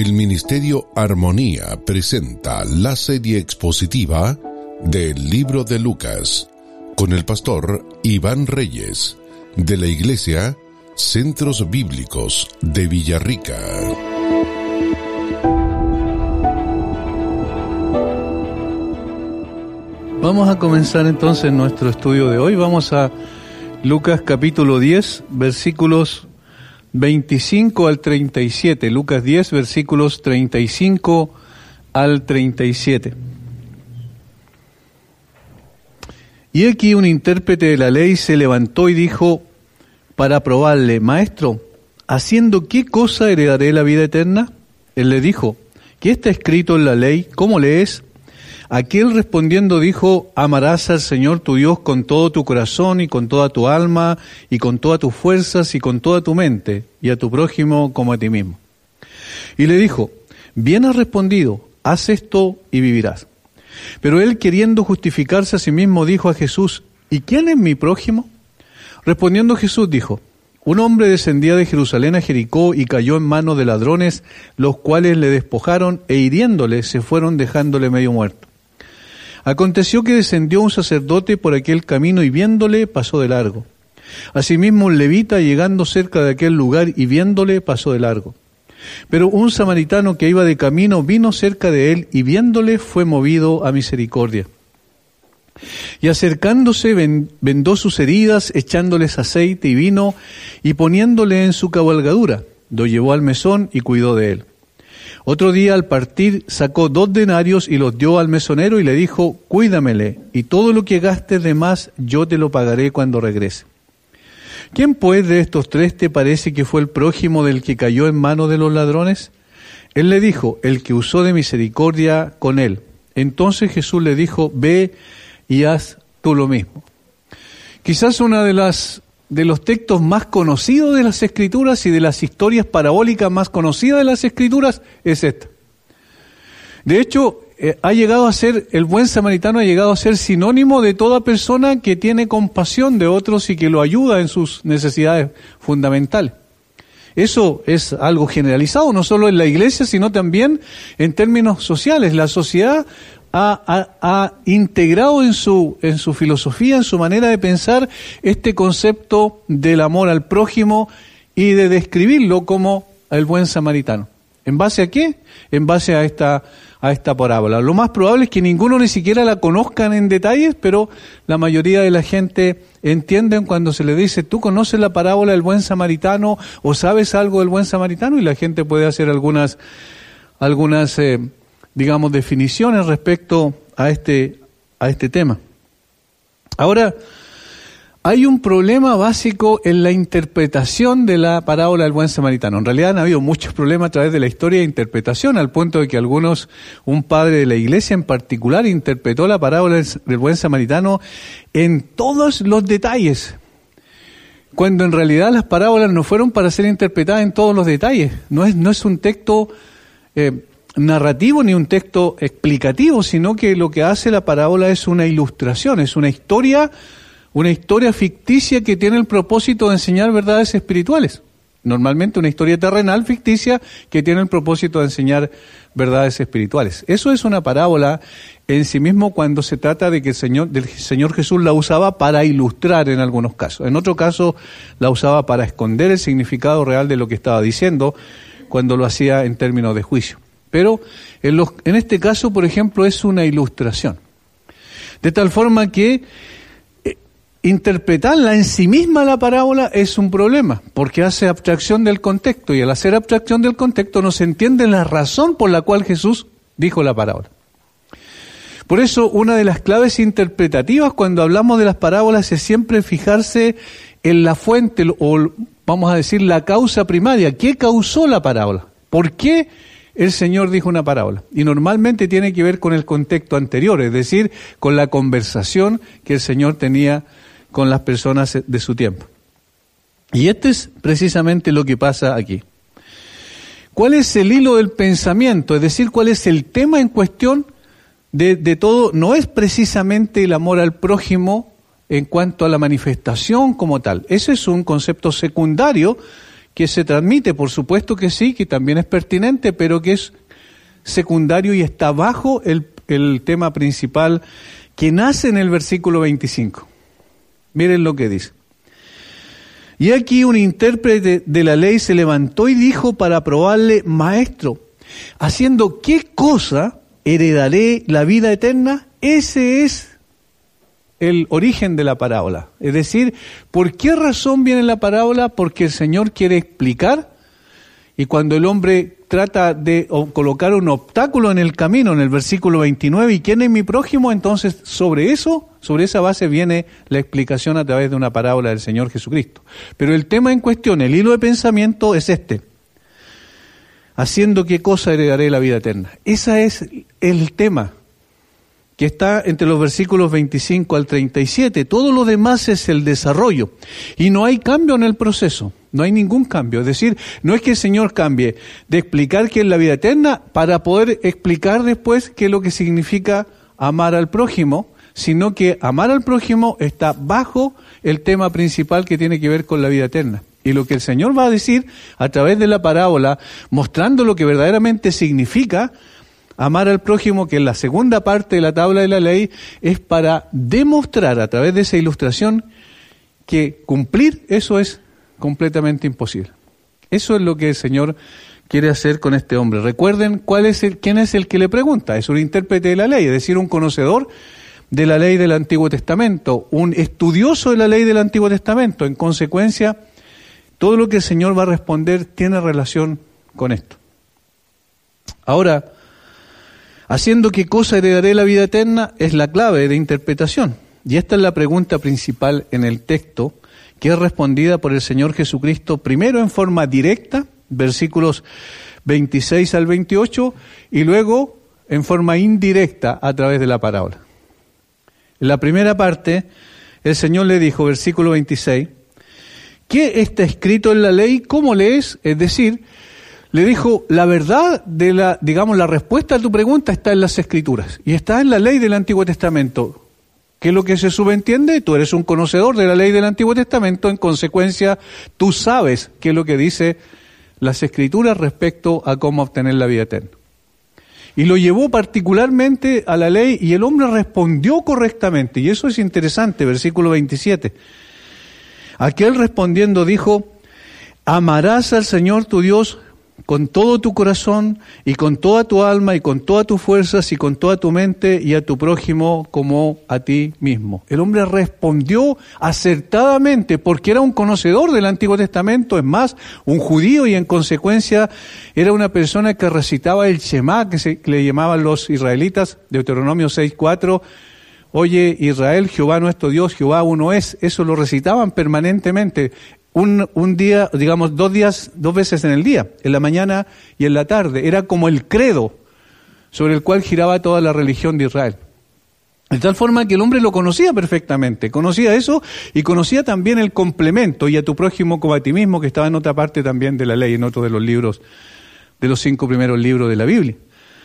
El Ministerio Armonía presenta la serie expositiva del libro de Lucas con el pastor Iván Reyes de la Iglesia Centros Bíblicos de Villarrica. Vamos a comenzar entonces nuestro estudio de hoy. Vamos a Lucas capítulo 10, versículos 25 al 37. Lucas 10, versículos 35 al 37. Y aquí un intérprete de la ley se levantó y dijo para probarle: Maestro, ¿haciendo qué cosa heredaré la vida eterna? Él le dijo: ¿qué está escrito en la ley? ¿Cómo lees? Aquel respondiendo dijo: amarás al Señor tu Dios con todo tu corazón y con toda tu alma y con todas tus fuerzas y con toda tu mente, y a tu prójimo como a ti mismo. Y le dijo: bien has respondido, haz esto y vivirás. Pero él, queriendo justificarse a sí mismo, dijo a Jesús: ¿y quién es mi prójimo? Respondiendo Jesús dijo: un hombre descendía de Jerusalén a Jericó y cayó en manos de ladrones, los cuales le despojaron e hiriéndole se fueron dejándole medio muerto. Aconteció que descendió un sacerdote por aquel camino y viéndole pasó de largo. Asimismo un levita, llegando cerca de aquel lugar y viéndole pasó de largo. Pero un samaritano que iba de camino vino cerca de él y viéndole fue movido a misericordia. Y acercándose vendó sus heridas, echándoles aceite y vino y poniéndole en su cabalgadura, lo llevó al mesón y cuidó de él. Otro día al partir sacó 2 denarios y los dio al mesonero y le dijo: cuídamele, y todo lo que gastes de más yo te lo pagaré cuando regrese. ¿Quién pues de estos 3 te parece que fue el prójimo del que cayó en manos de los ladrones? Él le dijo: el que usó de misericordia con él. Entonces Jesús le dijo: ve y haz tú lo mismo. Quizás una de los textos más conocidos de las Escrituras y de las historias parabólicas más conocidas de las Escrituras es esta. De hecho, el buen samaritano ha llegado a ser sinónimo de toda persona que tiene compasión de otros y que lo ayuda en sus necesidades fundamentales. Eso es algo generalizado, no solo en la iglesia, sino también en términos sociales. La sociedad ha integrado en su filosofía, en su manera de pensar, este concepto del amor al prójimo y de describirlo como el buen samaritano. ¿En base a qué? En base a esta parábola. Lo más probable es que ninguno ni siquiera la conozcan en detalles, pero la mayoría de la gente entienden cuando se le dice: ¿tú conoces la parábola del buen samaritano o sabes algo del buen samaritano? Y la gente puede hacer algunas definiciones respecto a este tema. Ahora, hay un problema básico en la interpretación de la parábola del buen samaritano. En realidad han habido muchos problemas a través de la historia de interpretación, al punto de que un padre de la iglesia en particular, interpretó la parábola del buen samaritano en todos los detalles, cuando en realidad las parábolas no fueron para ser interpretadas en todos los detalles. No es un texto narrativo ni un texto explicativo, sino que lo que hace la parábola es una ilustración, es una historia ficticia que tiene el propósito de enseñar verdades espirituales. Normalmente una historia terrenal ficticia que tiene el propósito de enseñar verdades espirituales. Eso es una parábola en sí mismo cuando se trata de que el Señor Jesús la usaba para ilustrar en algunos casos. En otro caso la usaba para esconder el significado real de lo que estaba diciendo cuando lo hacía en términos de juicio. Pero en este caso, por ejemplo, es una ilustración. De tal forma que interpretarla en sí misma la parábola es un problema, porque hace abstracción del contexto, y al hacer abstracción del contexto no se entiende la razón por la cual Jesús dijo la parábola. Por eso, una de las claves interpretativas cuando hablamos de las parábolas es siempre fijarse en la fuente, o vamos a decir la causa primaria. ¿Qué causó la parábola? ¿Por qué el Señor dijo una parábola? Y normalmente tiene que ver con el contexto anterior, es decir, con la conversación que el Señor tenía con las personas de su tiempo. Y este es precisamente lo que pasa aquí. ¿Cuál es el hilo del pensamiento? Es decir, ¿cuál es el tema en cuestión de todo? No es precisamente el amor al prójimo en cuanto a la manifestación como tal. Ese es un concepto secundario que se transmite, por supuesto que sí, que también es pertinente, pero que es secundario y está bajo el tema principal que nace en el versículo 25. Miren lo que dice. Y aquí un intérprete de la ley se levantó y dijo para probarle: Maestro, ¿haciendo qué cosa heredaré la vida eterna? Ese es el origen de la parábola. Es decir, ¿por qué razón viene la parábola? Porque el Señor quiere explicar, y cuando el hombre trata de colocar un obstáculo en el camino, en el versículo 29, ¿y quién es mi prójimo? Entonces, sobre esa base viene la explicación a través de una parábola del Señor Jesucristo. Pero el tema en cuestión, el hilo de pensamiento es este: ¿haciendo qué cosa heredaré la vida eterna? Ese es el tema que está entre los versículos 25 al 37. Todo lo demás es el desarrollo. Y no hay cambio en el proceso. No hay ningún cambio. Es decir, no es que el Señor cambie de explicar qué es la vida eterna para poder explicar después qué es lo que significa amar al prójimo, sino que amar al prójimo está bajo el tema principal que tiene que ver con la vida eterna. Y lo que el Señor va a decir a través de la parábola, mostrando lo que verdaderamente significa amar al prójimo, que en la segunda parte de la tabla de la ley, es para demostrar a través de esa ilustración que cumplir eso es completamente imposible. Eso es lo que el Señor quiere hacer con este hombre. Recuerden quién es el que le pregunta. Es un intérprete de la ley, es decir, un conocedor de la ley del Antiguo Testamento, un estudioso de la ley del Antiguo Testamento. En consecuencia, todo lo que el Señor va a responder tiene relación con esto. Ahora, ¿haciendo qué cosa heredaré la vida eterna? Es la clave de interpretación. Y esta es la pregunta principal en el texto, que es respondida por el Señor Jesucristo primero en forma directa, versículos 26 al 28, y luego en forma indirecta a través de la parábola. En la primera parte, el Señor le dijo, versículo 26, ¿qué está escrito en la ley? ¿Cómo lees? Es decir, le dijo, la verdad de la respuesta a tu pregunta está en las Escrituras y está en la ley del Antiguo Testamento. ¿Qué es lo que se subentiende? Tú eres un conocedor de la ley del Antiguo Testamento, en consecuencia, tú sabes qué es lo que dice las Escrituras respecto a cómo obtener la vida eterna. Y lo llevó particularmente a la ley y el hombre respondió correctamente. Y eso es interesante, versículo 27. Aquel respondiendo dijo, amarás al Señor tu Dios con todo tu corazón y con toda tu alma y con todas tus fuerzas y con toda tu mente y a tu prójimo como a ti mismo. El hombre respondió acertadamente porque era un conocedor del Antiguo Testamento, es más, un judío, y en consecuencia era una persona que recitaba el Shema, que le llamaban los israelitas, Deuteronomio 6:4. Oye Israel, Jehová nuestro Dios, Jehová uno es. Eso lo recitaban permanentemente. Un día, digamos, 2 veces en el día, en la mañana y en la tarde. Era como el credo sobre el cual giraba toda la religión de Israel. De tal forma que el hombre lo conocía perfectamente, conocía eso y conocía también el complemento, y a tu prójimo como a ti mismo, que estaba en otra parte también de la ley, en otro de los libros, de los 5 primeros libros de la Biblia.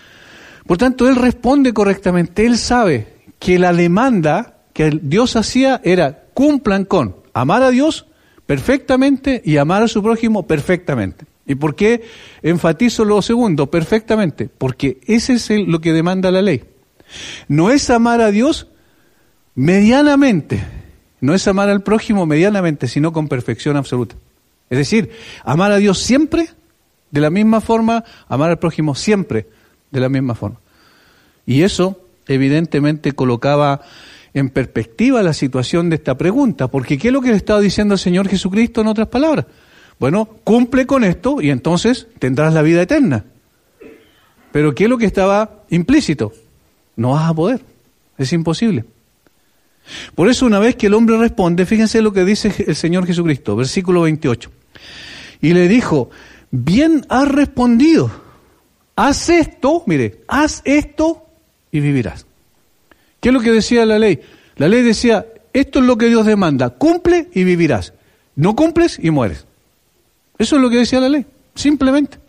Por tanto, él responde correctamente, él sabe que la demanda que Dios hacía era cumplan con amar a Dios perfectamente y amar a su prójimo perfectamente. ¿Y por qué enfatizo lo segundo, perfectamente? Porque ese es lo que demanda la ley. No es amar a Dios medianamente, no es amar al prójimo medianamente, sino con perfección absoluta. Es decir, amar a Dios siempre de la misma forma, amar al prójimo siempre de la misma forma. Y eso evidentemente colocaba en perspectiva la situación de esta pregunta, porque ¿qué es lo que le estaba diciendo el Señor Jesucristo en otras palabras? Bueno, cumple con esto y entonces tendrás la vida eterna. Pero ¿qué es lo que estaba implícito? No vas a poder, es imposible. Por eso una vez que el hombre responde, fíjense lo que dice el Señor Jesucristo, versículo 28. Y le dijo, bien has respondido, haz esto, mire, haz esto y vivirás. ¿Qué es lo que decía la ley? La ley decía, esto es lo que Dios demanda, cumple y vivirás. No cumples y mueres. Eso es lo que decía la ley, simplemente.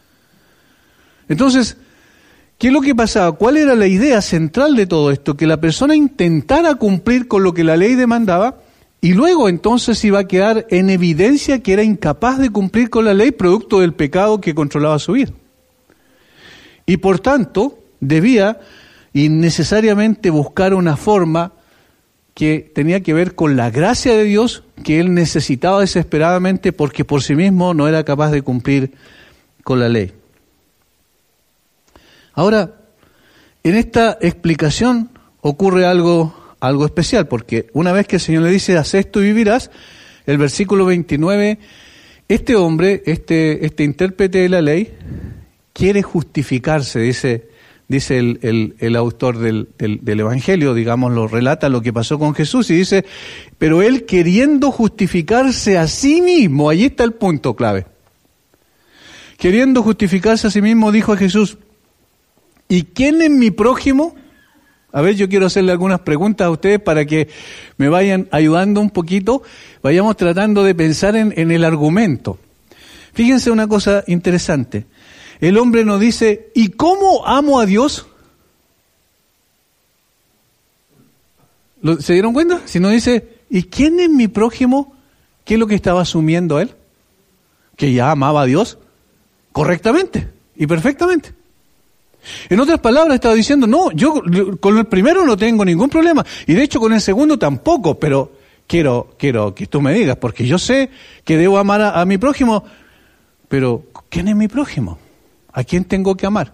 Entonces, ¿qué es lo que pasaba? ¿Cuál era la idea central de todo esto? Que la persona intentara cumplir con lo que la ley demandaba Y luego entonces iba a quedar en evidencia que era incapaz de cumplir con la ley producto del pecado que controlaba su vida. Y por tanto, debía innecesariamente buscar una forma que tenía que ver con la gracia de Dios que él necesitaba desesperadamente porque por sí mismo no era capaz de cumplir con la ley. Ahora, en esta explicación ocurre algo especial, porque una vez que el Señor le dice, haz esto y vivirás, el versículo 29, este hombre, este intérprete de la ley, quiere justificarse, dice el autor del Evangelio, digamos, lo relata lo que pasó con Jesús y dice, pero él queriendo justificarse a sí mismo, ahí está el punto clave. Queriendo justificarse a sí mismo, dijo a Jesús, ¿y quién es mi prójimo? A ver, yo quiero hacerle algunas preguntas a ustedes para que me vayan ayudando un poquito, vayamos tratando de pensar en el argumento. Fíjense una cosa interesante. El hombre nos dice, ¿y cómo amo a Dios? ¿Se dieron cuenta? Si nos dice, ¿y quién es mi prójimo? ¿Qué es lo que estaba asumiendo él? Que ya amaba a Dios correctamente y perfectamente. En otras palabras, estaba diciendo, no, yo con el primero no tengo ningún problema, y de hecho con el segundo tampoco, pero quiero que tú me digas, porque yo sé que debo amar a mi prójimo, pero ¿quién es mi prójimo? ¿A quién tengo que amar?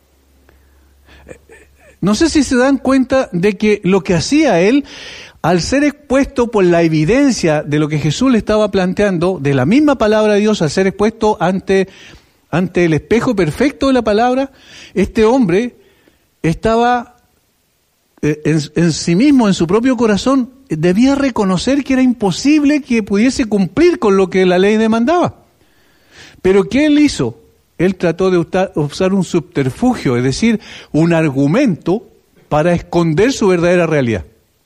No sé si se dan cuenta de que lo que hacía él, al ser expuesto por la evidencia de lo que Jesús le estaba planteando, de la misma palabra de Dios, al ser expuesto ante el espejo perfecto de la palabra, este hombre estaba en sí mismo, en su propio corazón, debía reconocer que era imposible que pudiese cumplir con lo que la ley demandaba. Pero ¿qué él hizo? Él trató de usar un subterfugio, es decir, un argumento para esconder su verdadera realidad.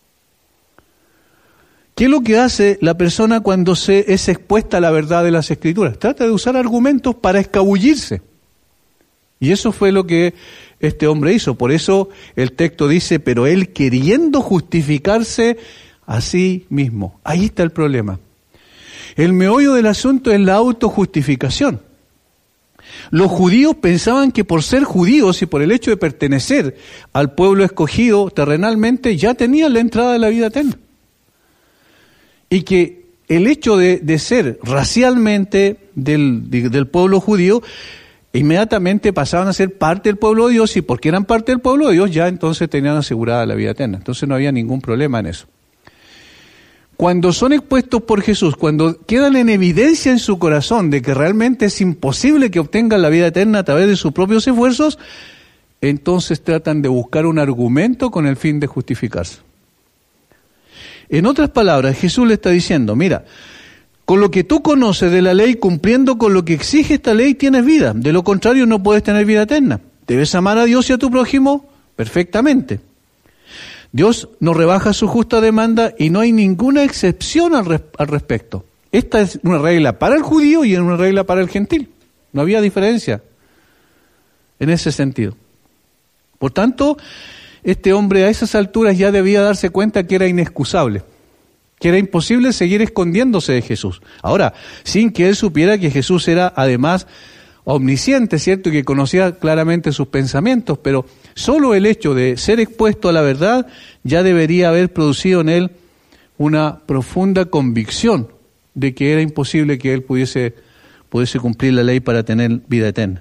¿Qué es lo que hace la persona cuando es expuesta a la verdad de las Escrituras? Trata de usar argumentos para escabullirse. Y eso fue lo que este hombre hizo. Por eso el texto dice, pero él queriendo justificarse a sí mismo. Ahí está el problema. El meollo del asunto es la autojustificación. Los judíos pensaban que por ser judíos y por el hecho de pertenecer al pueblo escogido terrenalmente, ya tenían la entrada de la vida eterna. Y que el hecho de ser racialmente del pueblo judío, inmediatamente pasaban a ser parte del pueblo de Dios, y porque eran parte del pueblo de Dios, ya entonces tenían asegurada la vida eterna. Entonces no había ningún problema en eso. Cuando son expuestos por Jesús, cuando quedan en evidencia en su corazón de que realmente es imposible que obtengan la vida eterna a través de sus propios esfuerzos, entonces tratan de buscar un argumento con el fin de justificarse. En otras palabras, Jesús le está diciendo, mira, con lo que tú conoces de la ley, cumpliendo con lo que exige esta ley, tienes vida. De lo contrario, no puedes tener vida eterna. Debes amar a Dios y a tu prójimo perfectamente. Dios nos rebaja su justa demanda y no hay ninguna excepción al respecto. Esta es una regla para el judío y una regla para el gentil. No había diferencia en ese sentido. Por tanto, este hombre a esas alturas ya debía darse cuenta que era inexcusable, que era imposible seguir escondiéndose de Jesús. Ahora, sin que él supiera que Jesús era además omnisciente, ¿cierto? Y que conocía claramente sus pensamientos, pero solo el hecho de ser expuesto a la verdad ya debería haber producido en él una profunda convicción de que era imposible que él pudiese cumplir la ley para tener vida eterna.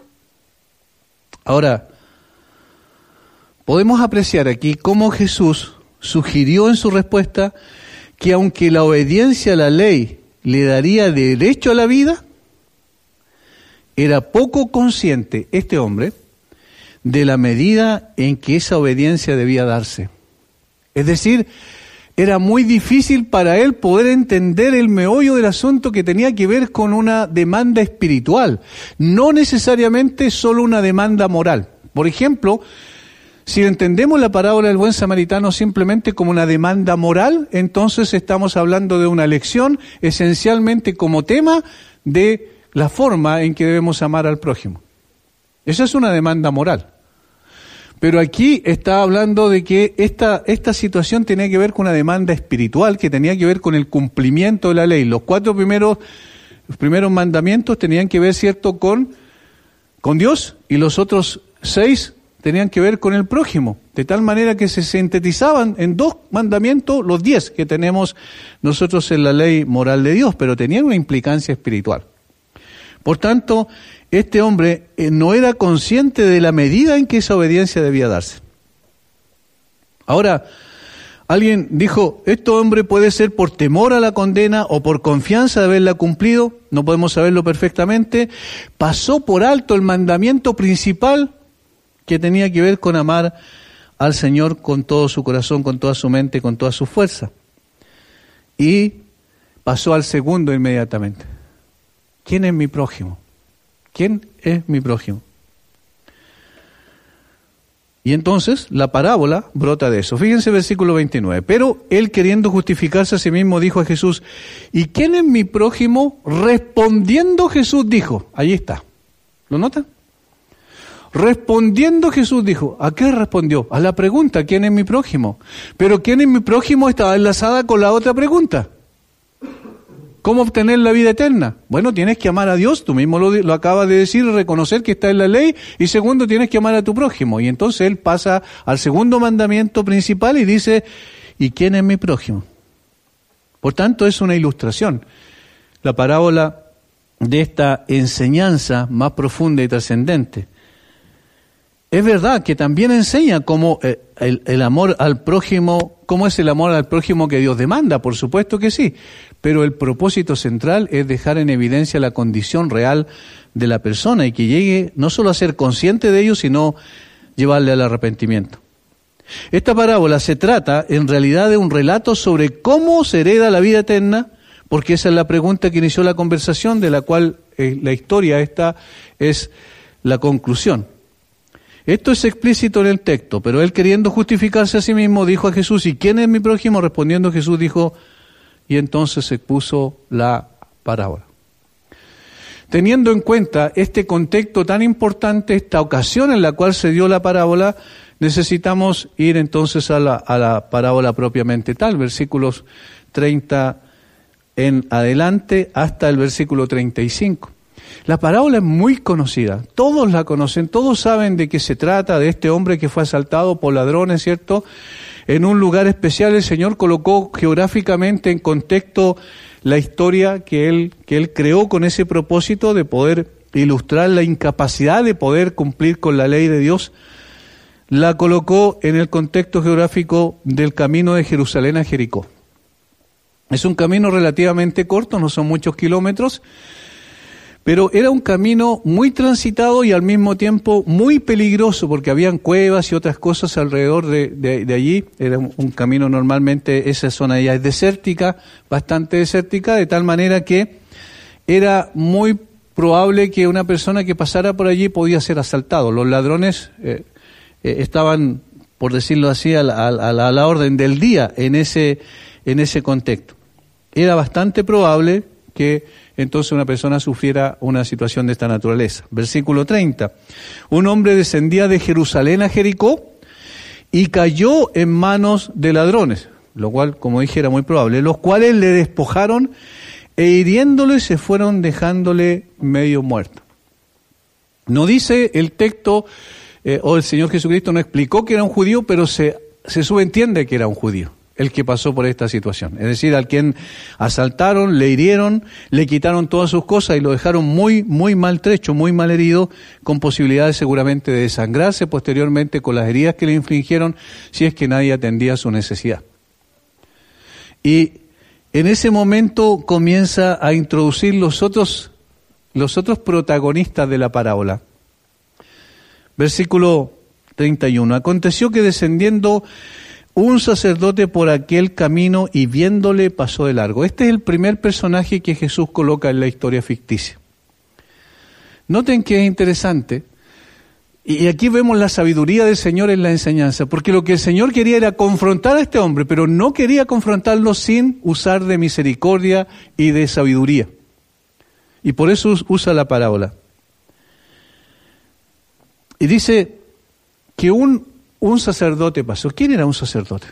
Ahora, podemos apreciar aquí cómo Jesús sugirió en su respuesta que aunque la obediencia a la ley le daría derecho a la vida, era poco consciente este hombre de la medida en que esa obediencia debía darse. Es decir, era muy difícil para él poder entender el meollo del asunto que tenía que ver con una demanda espiritual, no necesariamente solo una demanda moral. Por ejemplo, si entendemos la parábola del buen samaritano simplemente como una demanda moral, entonces estamos hablando de una lección esencialmente como tema de la forma en que debemos amar al prójimo. Esa es una demanda moral. Pero aquí está hablando de que esta situación tenía que ver con una demanda espiritual, que tenía que ver con el cumplimiento de la ley. Los primeros mandamientos tenían que ver, ¿cierto?, con Dios, y los otros 6 tenían que ver con el prójimo, de tal manera que se sintetizaban en 2 mandamientos los 10 que tenemos nosotros en la ley moral de Dios, pero tenían una implicancia espiritual. Por tanto, este hombre no era consciente de la medida en que esa obediencia debía darse. Ahora, alguien dijo, ¿este hombre puede ser por temor a la condena o por confianza de haberla cumplido? No podemos saberlo perfectamente. Pasó por alto el mandamiento principal que tenía que ver con amar al Señor con todo su corazón, con toda su mente, con toda su fuerza. Y pasó al segundo inmediatamente. ¿Quién es mi prójimo? ¿Quién es mi prójimo? Y entonces la parábola brota de eso. Fíjense versículo 29. Pero él, queriendo justificarse a sí mismo, dijo a Jesús, ¿y quién es mi prójimo? Respondiendo Jesús dijo, ahí está. ¿Lo notan? Respondiendo Jesús dijo, ¿a qué respondió? A la pregunta, ¿quién es mi prójimo? Pero ¿quién es mi prójimo? Estaba enlazada con la otra pregunta. ¿Cómo obtener la vida eterna? Bueno, tienes que amar a Dios, tú mismo lo acabas de decir, reconocer que está en la ley, y segundo, tienes que amar a tu prójimo. Y entonces él pasa al segundo mandamiento principal y dice, ¿y quién es mi prójimo? Por tanto, es una ilustración. La parábola de esta enseñanza más profunda y trascendente. Es verdad que también enseña cómo el amor al prójimo, cómo es el amor al prójimo que Dios demanda, por supuesto que sí, pero el propósito central es dejar en evidencia la condición real de la persona y que llegue no solo a ser consciente de ello, sino llevarle al arrepentimiento. Esta parábola se trata en realidad de un relato sobre cómo se hereda la vida eterna, porque esa es la pregunta que inició la conversación, de la cual la historia esta es la conclusión. Esto es explícito en el texto, pero él, queriendo justificarse a sí mismo, dijo a Jesús, ¿y quién es mi prójimo? Respondiendo Jesús dijo, y entonces se expuso la parábola. Teniendo en cuenta este contexto tan importante, esta ocasión en la cual se dio la parábola, necesitamos ir entonces a la parábola propiamente tal, versículos 30 en adelante hasta el versículo 35. La parábola es muy conocida, todos la conocen, todos saben de qué se trata, de este hombre que fue asaltado por ladrones, ¿cierto? En un lugar especial el Señor colocó geográficamente en contexto la historia que él creó con ese propósito de poder ilustrar la incapacidad de poder cumplir con la ley de Dios. La colocó en el contexto geográfico del camino de Jerusalén a Jericó. Es un camino relativamente corto, no son muchos kilómetros, pero era un camino muy transitado y al mismo tiempo muy peligroso porque habían cuevas y otras cosas alrededor de allí. Era un camino, normalmente esa zona ya es desértica, bastante desértica, de tal manera que era muy probable que una persona que pasara por allí podía ser asaltado. Los ladrones estaban, por decirlo así, a la orden del día en ese contexto. Era bastante probable que entonces una persona sufriera una situación de esta naturaleza. Versículo 30. Un hombre descendía de Jerusalén a Jericó y cayó en manos de ladrones, lo cual, como dije, era muy probable, los cuales le despojaron e hiriéndole se fueron dejándole medio muerto. No dice el texto, o el Señor Jesucristo no explicó que era un judío, pero se subentiende que era un judío el que pasó por esta situación. Es decir, al quien asaltaron, le hirieron, le quitaron todas sus cosas y lo dejaron muy, muy maltrecho, muy mal herido, con posibilidades seguramente de desangrarse posteriormente con las heridas que le infligieron, si es que nadie atendía su necesidad. Y en ese momento comienza a introducir los otros protagonistas de la parábola. Versículo 31. Aconteció que descendiendo un sacerdote por aquel camino y viéndole pasó de largo. Este es el primer personaje que Jesús coloca en la historia ficticia. Noten que es interesante, y aquí vemos la sabiduría del Señor en la enseñanza, porque lo que el Señor quería era confrontar a este hombre, pero no quería confrontarlo sin usar de misericordia y de sabiduría. Y por eso usa la parábola. Y dice que un un sacerdote pasó. ¿Quién era un sacerdote?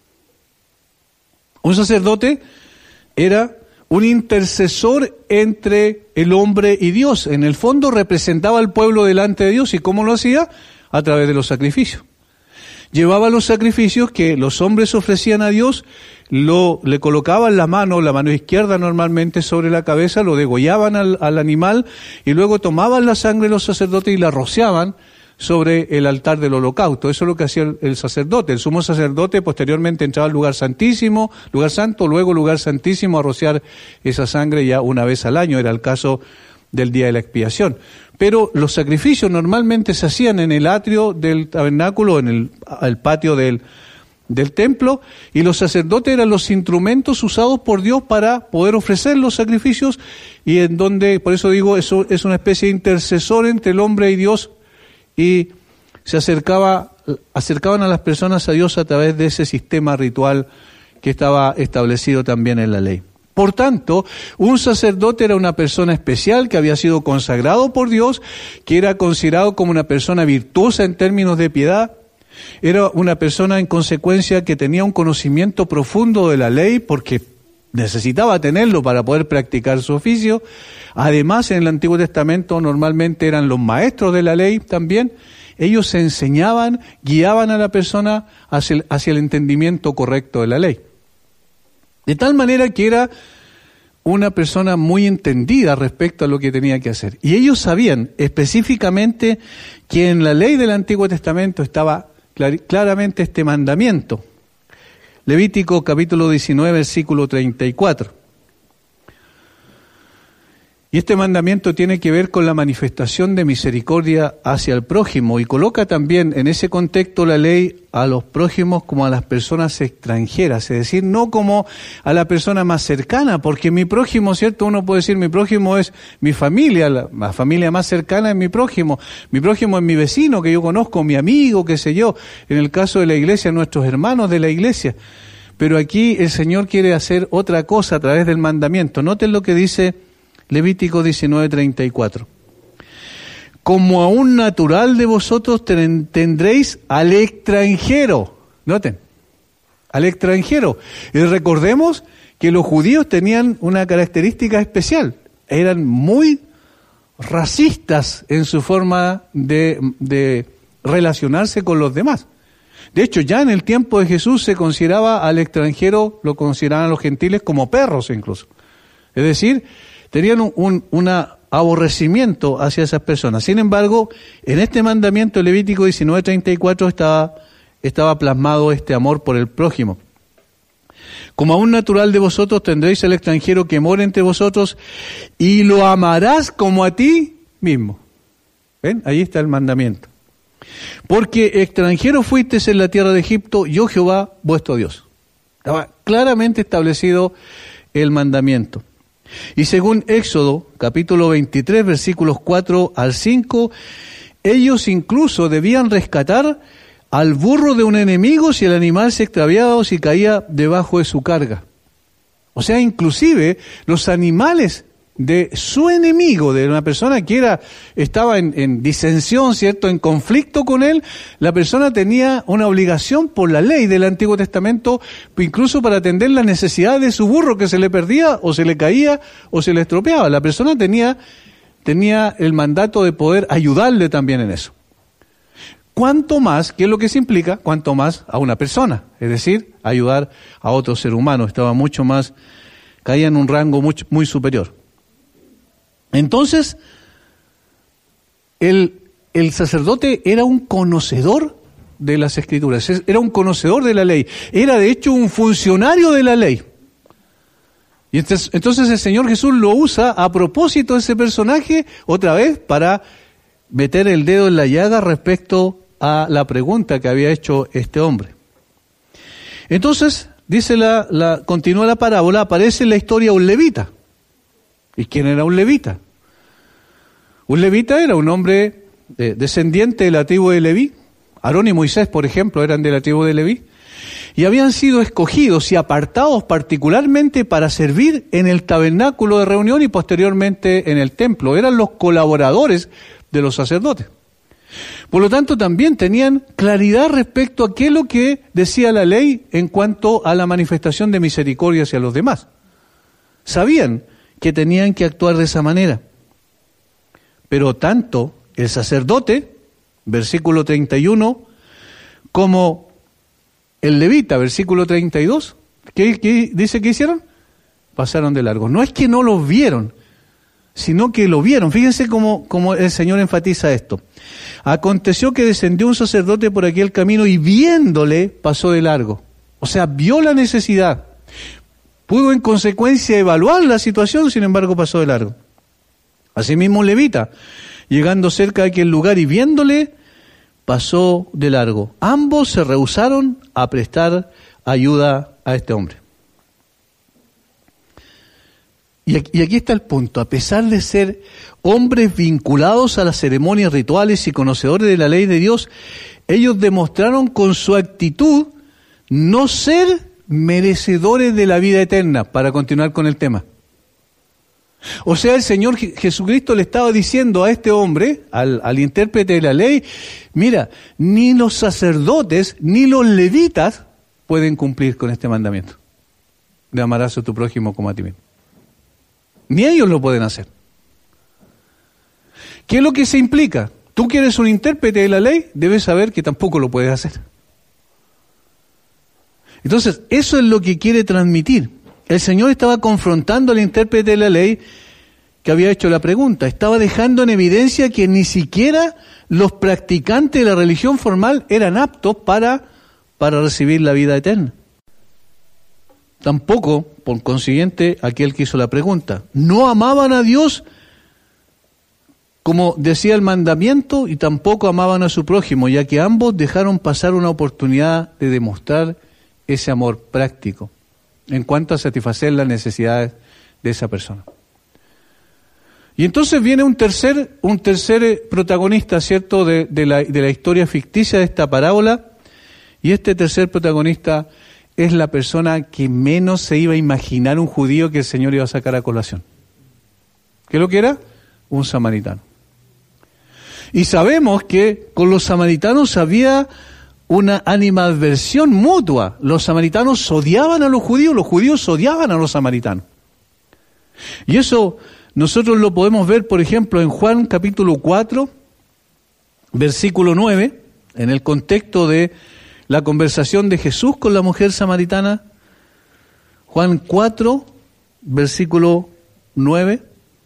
Un sacerdote era un intercesor entre el hombre y Dios. En el fondo representaba al pueblo delante de Dios. ¿Y cómo lo hacía? A través de los sacrificios. Llevaba los sacrificios que los hombres ofrecían a Dios, le colocaban la mano izquierda normalmente sobre la cabeza, lo degollaban al animal y luego tomaban la sangre de los sacerdotes y la rociaban sobre el altar del holocausto. Eso es lo que hacía el sacerdote. El sumo sacerdote posteriormente entraba al lugar santísimo, lugar santo, luego lugar santísimo a rociar esa sangre ya una vez al año. Era el caso del día de la expiación. Pero los sacrificios normalmente se hacían en el atrio del tabernáculo, en el patio del templo, y los sacerdotes eran los instrumentos usados por Dios para poder ofrecer los sacrificios, y en donde, por eso digo, eso es una especie de intercesor entre el hombre y Dios, y se acercaban a las personas a Dios a través de ese sistema ritual que estaba establecido también en la ley. Por tanto, un sacerdote era una persona especial que había sido consagrado por Dios, que era considerado como una persona virtuosa en términos de piedad. Era una persona en consecuencia que tenía un conocimiento profundo de la ley porque necesitaba tenerlo para poder practicar su oficio. Además, en el Antiguo Testamento normalmente eran los maestros de la ley también. Ellos enseñaban, guiaban a la persona hacia el entendimiento correcto de la ley. De tal manera que era una persona muy entendida respecto a lo que tenía que hacer. Y ellos sabían específicamente que en la ley del Antiguo Testamento estaba claramente este mandamiento. Levítico capítulo 19, versículo 34. Y este mandamiento tiene que ver con la manifestación de misericordia hacia el prójimo y coloca también en ese contexto la ley a los prójimos como a las personas extranjeras, es decir, no como a la persona más cercana, porque mi prójimo, ¿cierto? Uno puede decir mi prójimo es mi familia, la familia más cercana es mi prójimo es mi vecino que yo conozco, mi amigo, qué sé yo, en el caso de la iglesia, nuestros hermanos de la iglesia. Pero aquí el Señor quiere hacer otra cosa a través del mandamiento. Noten lo que dice Levítico 19:34. Como a un natural de vosotros tendréis al extranjero. Noten, al extranjero. Y recordemos que los judíos tenían una característica especial. Eran muy racistas en su forma de relacionarse con los demás. De hecho, ya en el tiempo de Jesús se consideraba al extranjero, lo consideraban los gentiles como perros incluso. Es decir, tenían un aborrecimiento hacia esas personas. Sin embargo, en este mandamiento Levítico 19:34 estaba plasmado este amor por el prójimo. Como a un natural de vosotros tendréis al extranjero que mora entre vosotros y lo amarás como a ti mismo. ¿Ven? Ahí está el mandamiento. Porque extranjero fuisteis en la tierra de Egipto, yo Jehová vuestro Dios. Estaba claramente establecido el mandamiento. Y según Éxodo, capítulo 23, versículos 4 al 5, ellos incluso debían rescatar al burro de un enemigo si el animal se extraviaba o si caía debajo de su carga. O sea, inclusive los animales de su enemigo, de una persona que estaba en disensión, ¿cierto?, en conflicto con él, la persona tenía una obligación por la ley del Antiguo Testamento, incluso para atender las necesidades de su burro que se le perdía o se le caía o se le estropeaba. La persona tenía el mandato de poder ayudarle también en eso. Cuanto más, ¿qué es lo que se implica? Cuanto más a una persona, es decir, ayudar a otro ser humano. Estaba mucho más, caía en un rango muy superior. Entonces, el sacerdote era un conocedor de las Escrituras, era un conocedor de la ley, era de hecho un funcionario de la ley. Y entonces el Señor Jesús lo usa a propósito de ese personaje, otra vez, para meter el dedo en la llaga respecto a la pregunta que había hecho este hombre. Entonces, dice continúa la parábola, aparece en la historia un levita. ¿Y quién era un levita? Un levita era un hombre descendiente de la tribu de Leví. Aarón y Moisés, por ejemplo, eran de la tribu de Leví. Y habían sido escogidos y apartados particularmente para servir en el tabernáculo de reunión y posteriormente en el templo. Eran los colaboradores de los sacerdotes. Por lo tanto, también tenían claridad respecto a qué es lo que decía la ley en cuanto a la manifestación de misericordia hacia los demás. Sabían que tenían que actuar de esa manera. Pero tanto el sacerdote, versículo 31, como el levita, versículo 32, ¿qué dice que hicieron? Pasaron de largo. No es que no los vieron, sino que lo vieron. Fíjense cómo el Señor enfatiza esto. Aconteció que descendió un sacerdote por aquel camino y viéndole pasó de largo. O sea, vio la necesidad. Pudo en consecuencia evaluar la situación, sin embargo pasó de largo. Asimismo un levita, llegando cerca de aquel lugar y viéndole, pasó de largo. Ambos se rehusaron a prestar ayuda a este hombre. Y aquí está el punto. A pesar de ser hombres vinculados a las ceremonias rituales y conocedores de la ley de Dios, ellos demostraron con su actitud no ser merecedores de la vida eterna, para continuar con el tema. O sea, el Señor Jesucristo le estaba diciendo a este hombre, al intérprete de la ley, mira, ni los sacerdotes ni los levitas pueden cumplir con este mandamiento de amarás a tu prójimo como a ti mismo. Ni ellos lo pueden hacer. ¿Qué es lo que se implica? Tú que eres un intérprete de la ley, debes saber que tampoco lo puedes hacer. Entonces, eso es lo que quiere transmitir. El Señor estaba confrontando al intérprete de la ley que había hecho la pregunta. Estaba dejando en evidencia que ni siquiera los practicantes de la religión formal eran aptos para recibir la vida eterna. Tampoco, por consiguiente, aquel que hizo la pregunta. No amaban a Dios como decía el mandamiento y tampoco amaban a su prójimo, ya que ambos dejaron pasar una oportunidad de demostrar ese amor práctico en cuanto a satisfacer las necesidades de esa persona. Y entonces viene un tercer protagonista, ¿cierto?, de la historia ficticia de esta parábola, y este tercer protagonista es la persona que menos se iba a imaginar un judío que el Señor iba a sacar a colación. ¿Qué es lo que era? Un samaritano. Y sabemos que con los samaritanos había una animadversión mutua. Los samaritanos odiaban a los judíos odiaban a los samaritanos. Y eso nosotros lo podemos ver, por ejemplo, en Juan capítulo 4, versículo 9, en el contexto de la conversación de Jesús con la mujer samaritana. Juan 4, versículo 9.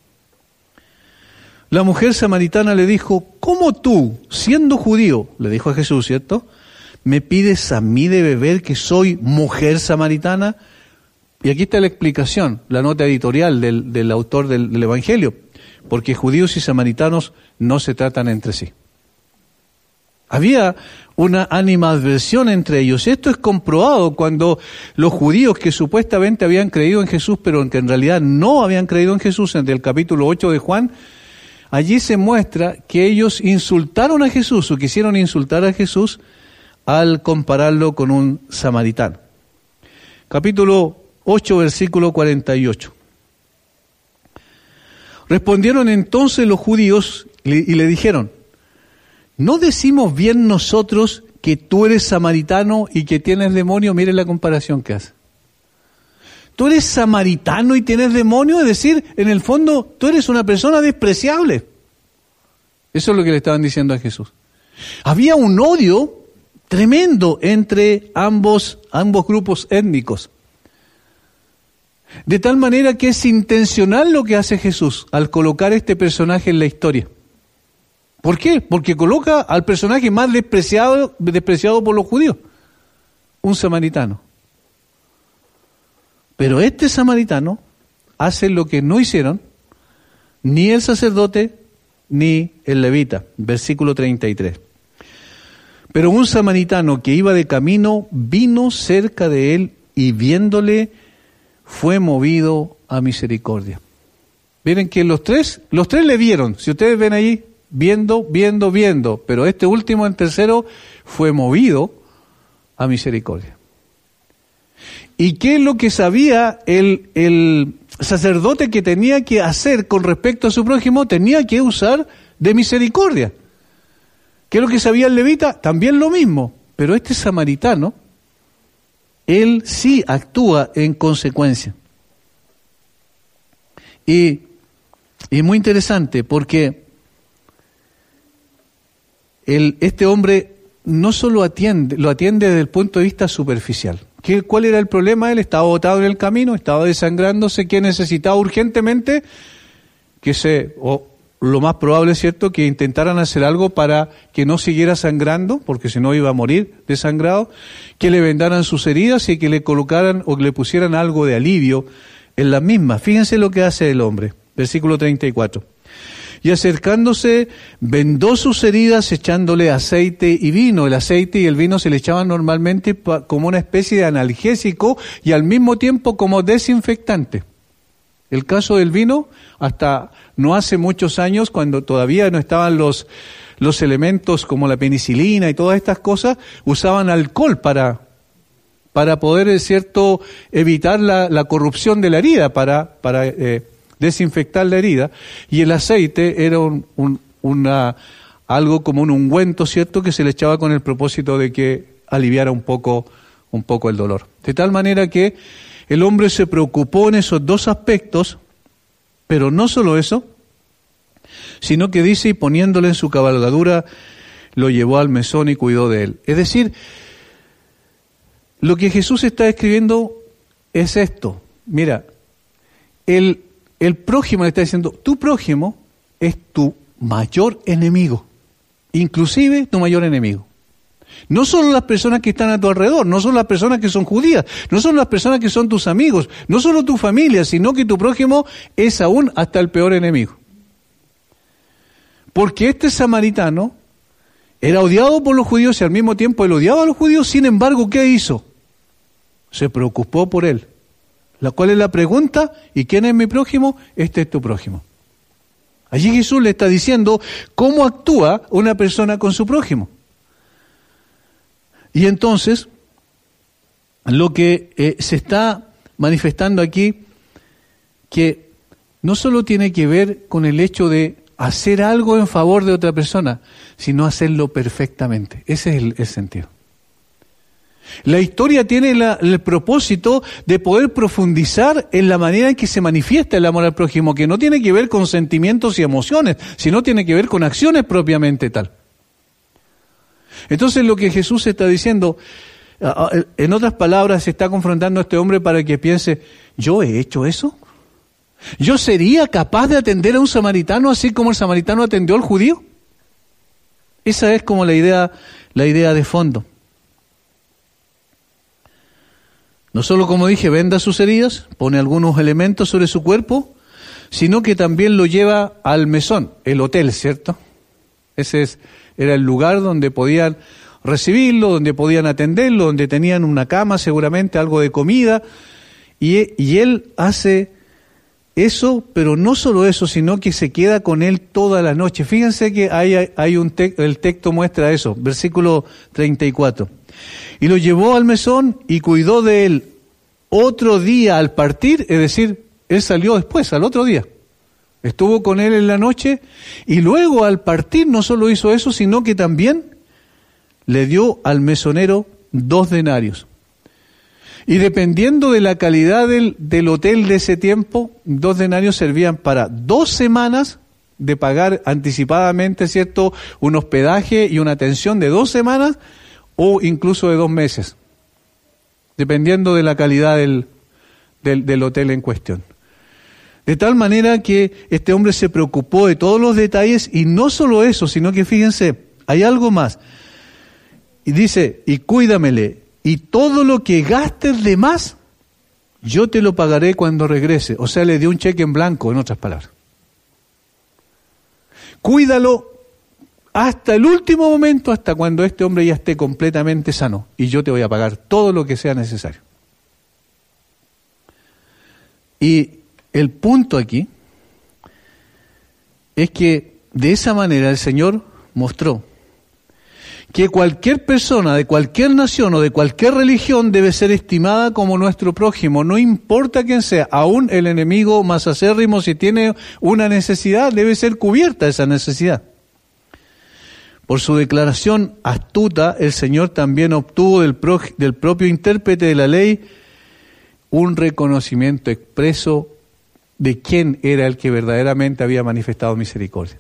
La mujer samaritana le dijo, ¿cómo tú, siendo judío, le dijo a Jesús, ¿cierto?, me pides a mí de beber que soy mujer samaritana? Y aquí está la explicación, la nota editorial del autor del Evangelio, porque judíos y samaritanos no se tratan entre sí. Había una animadversión entre ellos. Esto es comprobado cuando los judíos que supuestamente habían creído en Jesús, pero que en realidad no habían creído en Jesús, en el capítulo 8 de Juan, allí se muestra que ellos insultaron a Jesús o quisieron insultar a Jesús al compararlo con un samaritano. Capítulo 8, versículo 48. Respondieron entonces los judíos y le dijeron, ¿no decimos bien nosotros que tú eres samaritano y que tienes demonio? Miren la comparación que hace. Tú eres samaritano y tienes demonio, es decir, en el fondo tú eres una persona despreciable. Eso es lo que le estaban diciendo a Jesús. Había un odio tremendo entre ambos grupos étnicos. De tal manera que es intencional lo que hace Jesús al colocar este personaje en la historia. ¿Por qué? Porque coloca al personaje más despreciado por los judíos, un samaritano. Pero este samaritano hace lo que no hicieron ni el sacerdote ni el levita. Versículo 33. Pero un samaritano que iba de camino vino cerca de él y viéndole fue movido a misericordia. Miren que los tres le vieron. Si ustedes ven ahí, viendo, pero este último, el tercero, fue movido a misericordia. ¿Y qué es lo que sabía el sacerdote que tenía que hacer con respecto a su prójimo? Tenía que usar de misericordia. ¿Qué es lo que sabía el levita? También lo mismo. Pero este samaritano, él sí actúa en consecuencia. Y es muy interesante porque este hombre no solo lo atiende desde el punto de vista superficial. ¿Cuál era el problema? Él estaba botado en el camino, estaba desangrándose, que necesitaba urgentemente lo más probable es cierto que intentaran hacer algo para que no siguiera sangrando, porque si no iba a morir desangrado, que le vendaran sus heridas y que le colocaran o que le pusieran algo de alivio en las mismas. Fíjense lo que hace el hombre, versículo 34. Y acercándose, vendó sus heridas echándole aceite y vino. El aceite y el vino se le echaban normalmente como una especie de analgésico y al mismo tiempo como desinfectante. El caso del vino, hasta no hace muchos años, cuando todavía no estaban los elementos como la penicilina y todas estas cosas, usaban alcohol para poder, es cierto, evitar la corrupción de la herida, para desinfectar la herida. Y el aceite era algo como un ungüento, ¿cierto?, que se le echaba con el propósito de que aliviara un poco el dolor. De tal manera que el hombre se preocupó en esos dos aspectos, pero no solo eso, sino que dice, y poniéndole en su cabalgadura, lo llevó al mesón y cuidó de él. Es decir, lo que Jesús está escribiendo es esto. Mira, el prójimo le está diciendo, tu prójimo es tu mayor enemigo, inclusive tu mayor enemigo. No solo las personas que están a tu alrededor, no solo las personas que son judías, no solo las personas que son tus amigos, no solo tu familia, sino que tu prójimo es aún hasta el peor enemigo. Porque este samaritano era odiado por los judíos y al mismo tiempo él odiaba a los judíos, sin embargo, ¿qué hizo? Se preocupó por él. ¿Cuál es la pregunta? ¿Y quién es mi prójimo? Este es tu prójimo. Allí Jesús le está diciendo cómo actúa una persona con su prójimo. Y entonces, lo que se está manifestando aquí, que no solo tiene que ver con el hecho de hacer algo en favor de otra persona, sino hacerlo perfectamente. Ese es el sentido. La historia tiene el propósito de poder profundizar en la manera en que se manifiesta el amor al prójimo, que no tiene que ver con sentimientos y emociones, sino tiene que ver con acciones propiamente tal. Entonces lo que Jesús está diciendo, en otras palabras, se está confrontando a este hombre para que piense, ¿yo he hecho eso? ¿Yo sería capaz de atender a un samaritano así como el samaritano atendió al judío? Esa es como la idea de fondo. No solo, como dije, venda sus heridas, pone algunos elementos sobre su cuerpo, sino que también lo lleva al mesón, el hotel, ¿cierto? Era el lugar donde podían recibirlo, donde podían atenderlo, donde tenían una cama, seguramente algo de comida, y él hace eso, pero no solo eso, sino que se queda con él toda la noche. Fíjense que el texto muestra eso, versículo 34. Y lo llevó al mesón y cuidó de él otro día al partir, es decir, él salió después, al otro día. Estuvo con él en la noche y luego al partir no solo hizo eso, sino que también le dio al mesonero 2 denarios. Y dependiendo de la calidad del hotel de ese tiempo, 2 denarios servían para 2 semanas de pagar anticipadamente, ¿cierto?, un hospedaje y una atención de 2 semanas o incluso de 2 meses, dependiendo de la calidad del hotel en cuestión. De tal manera que este hombre se preocupó de todos los detalles y no solo eso, sino que fíjense, hay algo más. Y dice, y cuídamele, y todo lo que gastes de más, yo te lo pagaré cuando regrese. O sea, le dio un cheque en blanco, en otras palabras. Cuídalo hasta el último momento, hasta cuando este hombre ya esté completamente sano, y yo te voy a pagar todo lo que sea necesario. Y el punto aquí es que de esa manera el Señor mostró que cualquier persona de cualquier nación o de cualquier religión debe ser estimada como nuestro prójimo, no importa quién sea, aún el enemigo más acérrimo, si tiene una necesidad, debe ser cubierta esa necesidad. Por su declaración astuta, el Señor también obtuvo del propio intérprete de la ley un reconocimiento expreso de quién era el que verdaderamente había manifestado misericordia.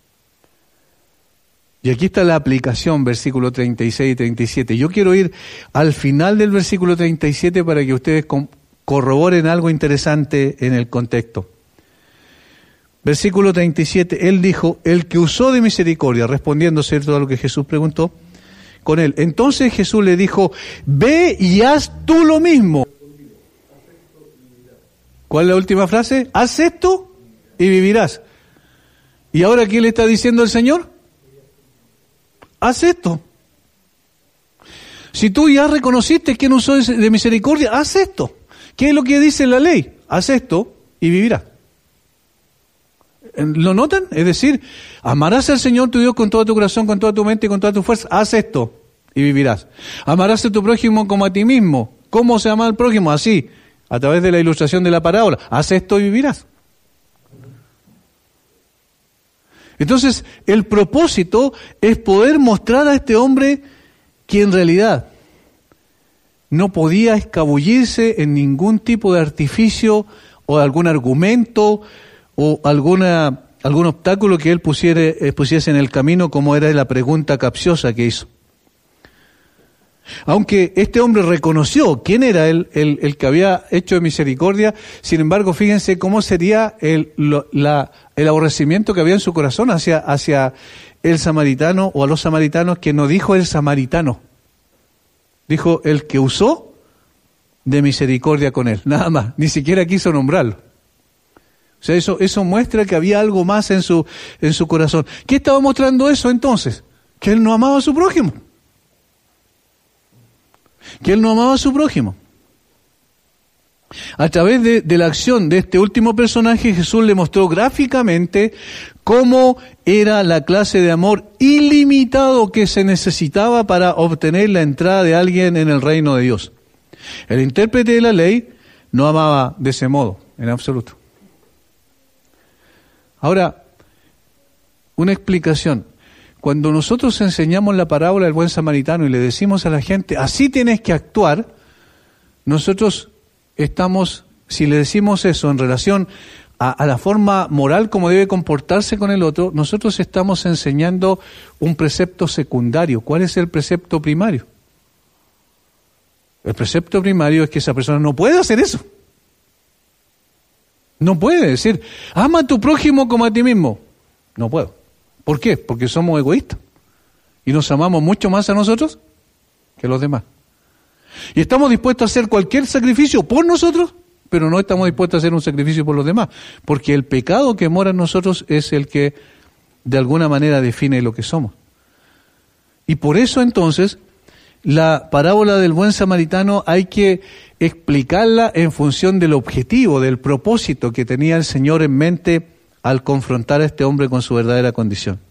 Y aquí está la aplicación, versículos 36 y 37. Yo quiero ir al final del versículo 37 para que ustedes corroboren algo interesante en el contexto. Versículo 37, él dijo, el que usó de misericordia, respondiendo, ¿cierto?, a lo que Jesús preguntó con él. Entonces Jesús le dijo, ve y haz tú lo mismo. ¿Cuál es la última frase? Haz esto y vivirás. ¿Y ahora qué le está diciendo el Señor? Haz esto. Si tú ya reconociste quién usó de misericordia, haz esto. ¿Qué es lo que dice la ley? Haz esto y vivirás. ¿Lo notan? Es decir, amarás al Señor tu Dios con todo tu corazón, con toda tu mente y con toda tu fuerza. Haz esto y vivirás. Amarás a tu prójimo como a ti mismo. ¿Cómo se ama al prójimo? Así, a través de la ilustración de la parábola. Haz esto y vivirás. Entonces, el propósito es poder mostrar a este hombre que en realidad no podía escabullirse en ningún tipo de artificio o de algún argumento o algún obstáculo que él pusiese en el camino, como era la pregunta capciosa que hizo. Aunque este hombre reconoció quién era el que había hecho de misericordia, sin embargo, fíjense cómo sería el aborrecimiento que había en su corazón hacia el samaritano o a los samaritanos, que no dijo el samaritano, dijo el que usó de misericordia con él, nada más, ni siquiera quiso nombrarlo. O sea, eso muestra que había algo más en su corazón. ¿Qué estaba mostrando eso entonces? Que él no amaba a su prójimo. Que él no amaba a su prójimo. A través de la acción de este último personaje, Jesús le mostró gráficamente cómo era la clase de amor ilimitado que se necesitaba para obtener la entrada de alguien en el reino de Dios. El intérprete de la ley no amaba de ese modo, en absoluto. Ahora, una explicación. Cuando nosotros enseñamos la parábola del buen samaritano y le decimos a la gente, así tienes que actuar, nosotros estamos, si le decimos eso en relación a la forma moral como debe comportarse con el otro, nosotros estamos enseñando un precepto secundario. ¿Cuál es el precepto primario? El precepto primario es que esa persona no puede hacer eso. No puede decir, ama a tu prójimo como a ti mismo. No puedo. ¿Por qué? Porque somos egoístas. Y nos amamos mucho más a nosotros que a los demás. Y estamos dispuestos a hacer cualquier sacrificio por nosotros, pero no estamos dispuestos a hacer un sacrificio por los demás. Porque el pecado que mora en nosotros es el que de alguna manera define lo que somos. Y por eso entonces, la parábola del buen samaritano hay que explicarla en función del objetivo, del propósito que tenía el Señor en mente al confrontar a este hombre con su verdadera condición.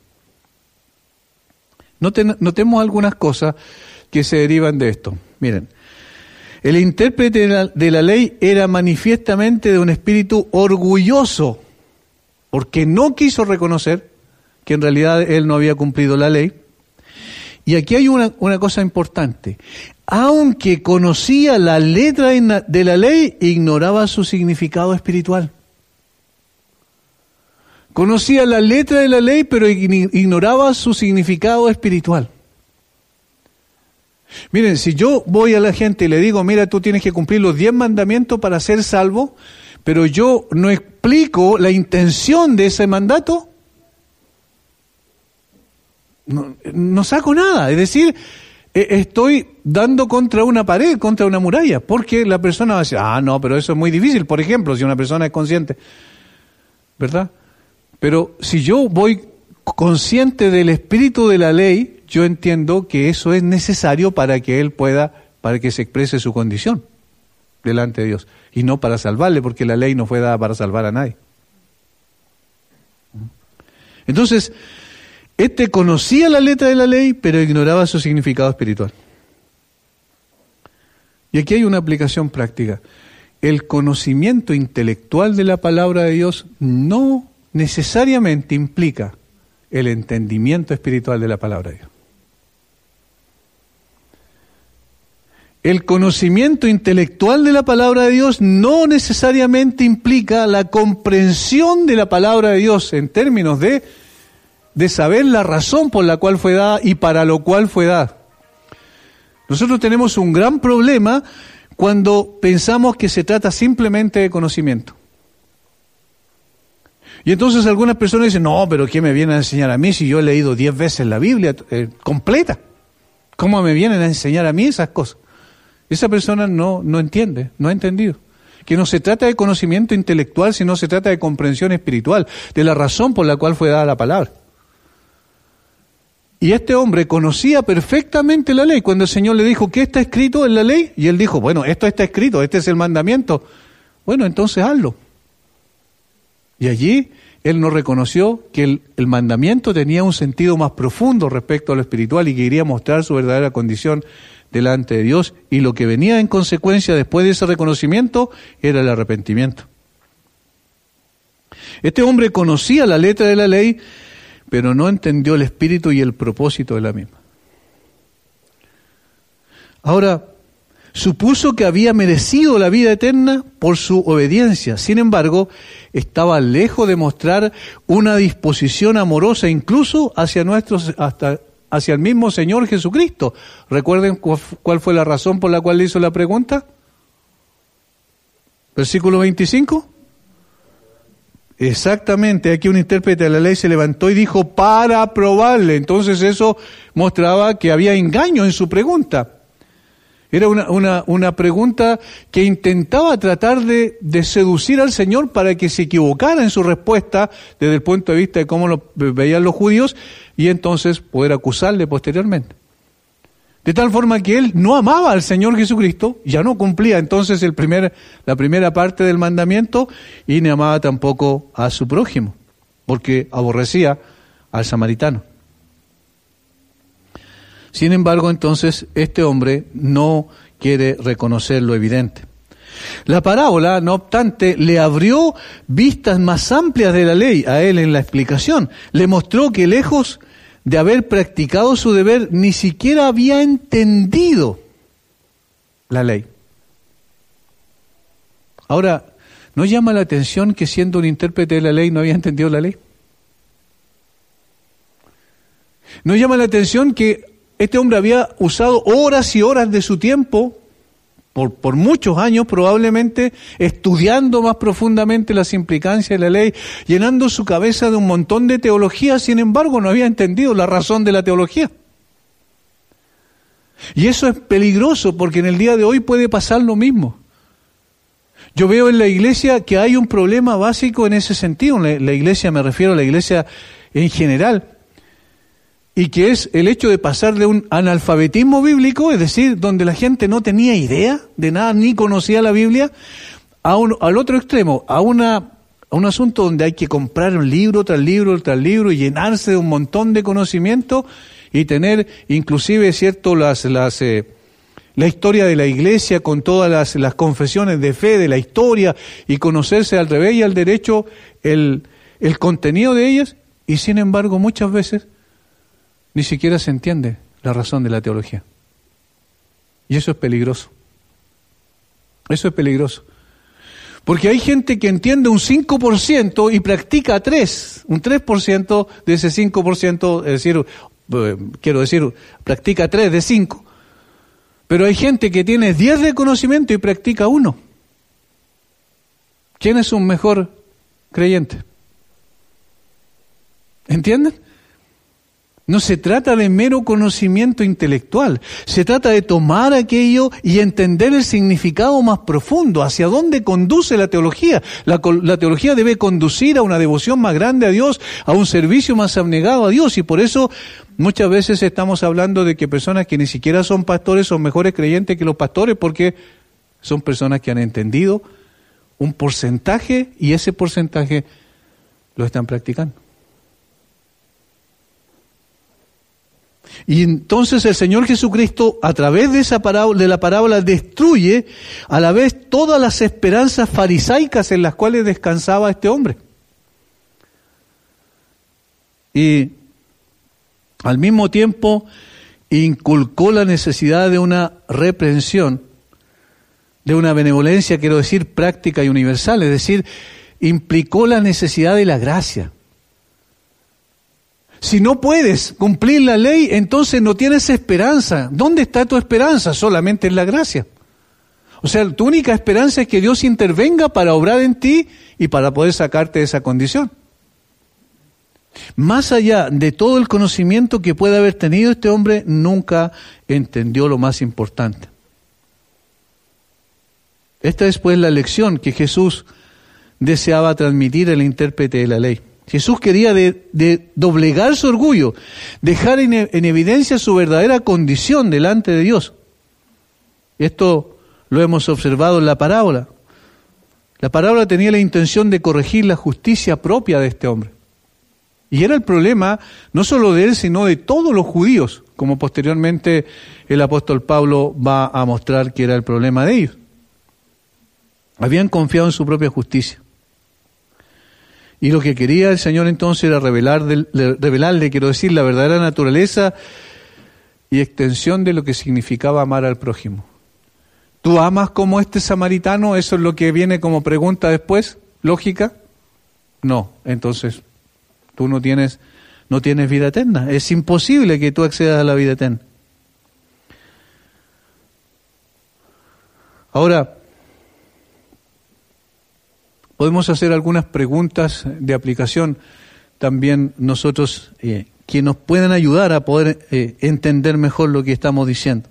Notemos algunas cosas que se derivan de esto. Miren, el intérprete de la ley era manifiestamente de un espíritu orgulloso, porque no quiso reconocer que en realidad él no había cumplido la ley. Y aquí hay una cosa importante. Aunque conocía la letra de la ley, ignoraba su significado espiritual. Conocía la letra de la ley, pero ignoraba su significado espiritual. Miren, si yo voy a la gente y le digo, mira, tú tienes que cumplir los 10 mandamientos para ser salvo, pero yo no explico la intención de ese mandato, no saco nada. Es decir, estoy dando contra una pared, contra una muralla, porque la persona va a decir, no, pero eso es muy difícil. Por ejemplo, si una persona es consciente, ¿verdad? Pero si yo voy consciente del espíritu de la ley, yo entiendo que eso es necesario para que para que se exprese su condición delante de Dios, y no para salvarle, porque la ley no fue dada para salvar a nadie. Entonces, conocía la letra de la ley, pero ignoraba su significado espiritual. Y aquí hay una aplicación práctica. El conocimiento intelectual de la palabra de Dios no necesariamente implica el entendimiento espiritual de la palabra de Dios. El conocimiento intelectual de la palabra de Dios no necesariamente implica la comprensión de la palabra de Dios en términos de saber la razón por la cual fue dada y para lo cual fue dada. Nosotros tenemos un gran problema cuando pensamos que se trata simplemente de conocimiento. Y entonces algunas personas dicen, no, pero ¿qué me vienen a enseñar a mí si yo he leído 10 veces la Biblia completa? ¿Cómo me vienen a enseñar a mí esas cosas? Esa persona no entiende, no ha entendido. Que no se trata de conocimiento intelectual, sino se trata de comprensión espiritual, de la razón por la cual fue dada la palabra. Y este hombre conocía perfectamente la ley. Cuando el Señor le dijo, ¿qué está escrito en la ley? Y él dijo, bueno, esto está escrito, este es el mandamiento. Bueno, entonces hazlo. Y allí él no reconoció que el mandamiento tenía un sentido más profundo respecto a lo espiritual y que quería mostrar su verdadera condición delante de Dios, y lo que venía en consecuencia después de ese reconocimiento era el arrepentimiento. Este hombre conocía la letra de la ley, pero no entendió el espíritu y el propósito de la misma. Ahora, supuso que había merecido la vida eterna por su obediencia. Sin embargo, estaba lejos de mostrar una disposición amorosa incluso hacia el mismo Señor Jesucristo. ¿Recuerden cuál fue la razón por la cual le hizo la pregunta? Versículo 25. Exactamente, aquí un intérprete de la ley se levantó y dijo, para probarle. Entonces eso mostraba que había engaño en su pregunta. Era una pregunta que intentaba tratar de seducir al Señor para que se equivocara en su respuesta desde el punto de vista de cómo lo veían los judíos y entonces poder acusarle posteriormente. De tal forma que él no amaba al Señor Jesucristo, ya no cumplía entonces la primera parte del mandamiento y ni amaba tampoco a su prójimo, porque aborrecía al samaritano. Sin embargo, entonces, este hombre no quiere reconocer lo evidente. La parábola, no obstante, le abrió vistas más amplias de la ley a él en la explicación. Le mostró que lejos de haber practicado su deber, ni siquiera había entendido la ley. Ahora, ¿no llama la atención que siendo un intérprete de la ley no había entendido la ley? ¿No llama la atención que este hombre había usado horas y horas de su tiempo, por muchos años probablemente, estudiando más profundamente las implicancias de la ley, llenando su cabeza de un montón de teología, sin embargo no había entendido la razón de la teología? Y eso es peligroso porque en el día de hoy puede pasar lo mismo. Yo veo en la iglesia que hay un problema básico en ese sentido. La iglesia, me refiero a la iglesia en general, y que es el hecho de pasar de un analfabetismo bíblico, es decir, donde la gente no tenía idea de nada, ni conocía la Biblia, al otro extremo, a un asunto donde hay que comprar un libro tras libro tras libro y llenarse de un montón de conocimiento y tener inclusive, cierto, la historia de la iglesia con todas las confesiones de fe de la historia y conocerse al revés y al derecho el contenido de ellas, y sin embargo muchas veces ni siquiera se entiende la razón de la teología. Y eso es peligroso. Eso es peligroso. Porque hay gente que entiende un 5% y practica 3%. Un 3% de ese 5%, es decir, practica 3 de 5. Pero hay gente que tiene 10 de conocimiento y practica 1. ¿Quién es un mejor creyente? ¿Entienden? No se trata de mero conocimiento intelectual, se trata de tomar aquello y entender el significado más profundo, hacia dónde conduce la teología. La teología debe conducir a una devoción más grande a Dios, a un servicio más abnegado a Dios, y por eso muchas veces estamos hablando de que personas que ni siquiera son pastores son mejores creyentes que los pastores, porque son personas que han entendido un porcentaje y ese porcentaje lo están practicando. Y entonces el Señor Jesucristo, a través de la parábola, destruye a la vez todas las esperanzas farisaicas en las cuales descansaba este hombre. Y Al mismo tiempo, inculcó la necesidad de una reprensión, de una benevolencia, quiero decir, práctica y universal, es decir, implicó la necesidad de la gracia. Si no puedes cumplir la ley, entonces no tienes esperanza. ¿Dónde está tu esperanza? Solamente en la gracia. O sea, tu única esperanza es que Dios intervenga para obrar en ti y para poder sacarte de esa condición. Más allá de todo el conocimiento que puede haber tenido, este hombre nunca entendió lo más importante. Esta es pues la lección que Jesús deseaba transmitir al intérprete de la ley. Jesús quería de doblegar su orgullo, dejar en evidencia su verdadera condición delante de Dios. Esto lo hemos observado en la parábola. La parábola tenía la intención de corregir la justicia propia de este hombre. Y era el problema no solo de él, sino de todos los judíos, como posteriormente el apóstol Pablo va a mostrar que era el problema de ellos. Habían confiado en su propia justicia. Y lo que quería el Señor entonces era revelarle, quiero decir, la verdadera naturaleza y extensión de lo que significaba amar al prójimo. ¿Tú amas como este samaritano? ¿Eso es lo que viene como pregunta después? ¿Lógica? No, entonces tú no tienes vida eterna. Es imposible que tú accedas a la vida eterna. Ahora, podemos hacer algunas preguntas de aplicación también nosotros que nos puedan ayudar a poder entender mejor lo que estamos diciendo.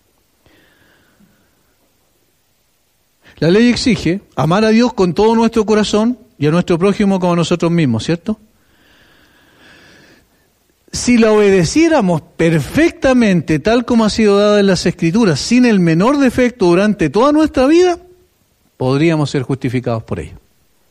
La ley exige amar a Dios con todo nuestro corazón y a nuestro prójimo como a nosotros mismos, ¿cierto? Si la obedeciéramos perfectamente, tal como ha sido dada en las Escrituras, sin el menor defecto durante toda nuestra vida, podríamos ser justificados por ella.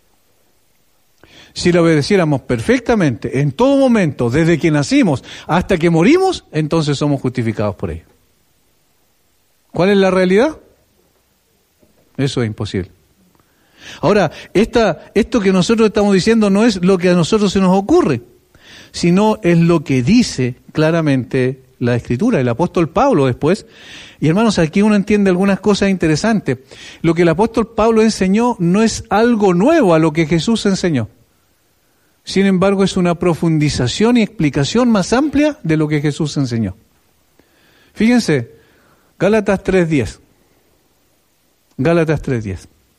Si la obedeciéramos perfectamente, en todo momento, desde que nacimos hasta que morimos, entonces somos justificados por ella. ¿Cuál es la realidad? Eso es imposible. Ahora, esto que nosotros estamos diciendo no es lo que a nosotros se nos ocurre, sino es lo que dice claramente la Escritura, el apóstol Pablo después. Y hermanos, aquí uno entiende algunas cosas interesantes. Lo que el apóstol Pablo enseñó no es algo nuevo a lo que Jesús enseñó. Sin embargo, es una profundización y explicación más amplia de lo que Jesús enseñó. Fíjense, Gálatas 3:10. Gálatas 3:10.